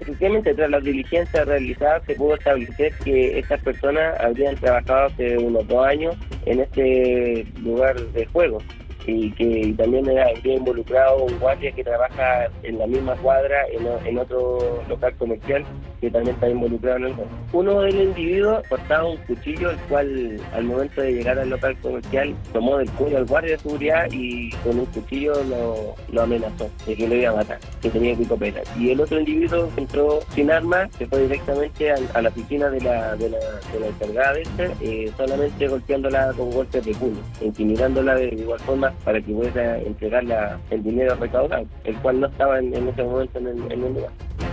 Efectivamente, tras las diligencias realizadas se pudo establecer que estas personas habrían trabajado hace unos 2 años en este lugar de juego y que también habría involucrado un guardia que trabaja en la misma cuadra en otro local comercial que también está involucrado en el juego. Uno de los individuos portaba un cuchillo, el cual al momento de llegar al local comercial tomó del cuello al guardia de seguridad y con un cuchillo lo amenazó de que lo iba a matar, que tenía picopera. Y el otro individuo entró sin armas, se fue directamente a la oficina de la encargada de solamente golpeándola con golpes de puño, intimidándola de igual forma para que pudiera entregar el dinero recaudado, el cual no estaba en ese momento en el lugar.